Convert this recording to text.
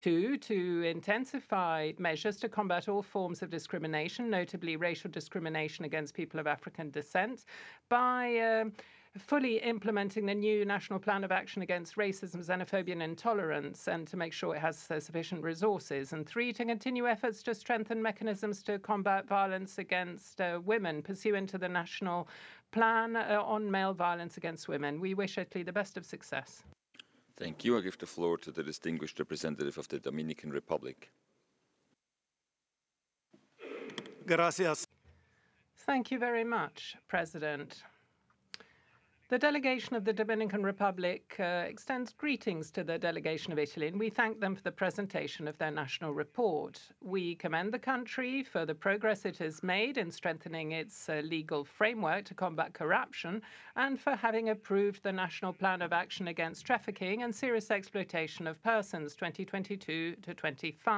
to intensify measures to combat all forms of discrimination, notably racial discrimination against people of African descent, by fully implementing the new National Plan of Action Against Racism, Xenophobia and Intolerance, and to make sure it has sufficient resources. And 3, to continue efforts to strengthen mechanisms to combat violence against women, pursuant to the National Plan on Male Violence Against Women. We wish Italy the best of success. Thank you. I give the floor to the distinguished representative of the Dominican Republic. Gracias. Thank you very much, President. The delegation of the Dominican Republic extends greetings to the delegation of Italy, and we thank them for the presentation of their national report. We commend the country for the progress it has made in strengthening its legal framework to combat corruption and for having approved the National Plan of Action Against Trafficking and Serious Exploitation of Persons 2022 to 25.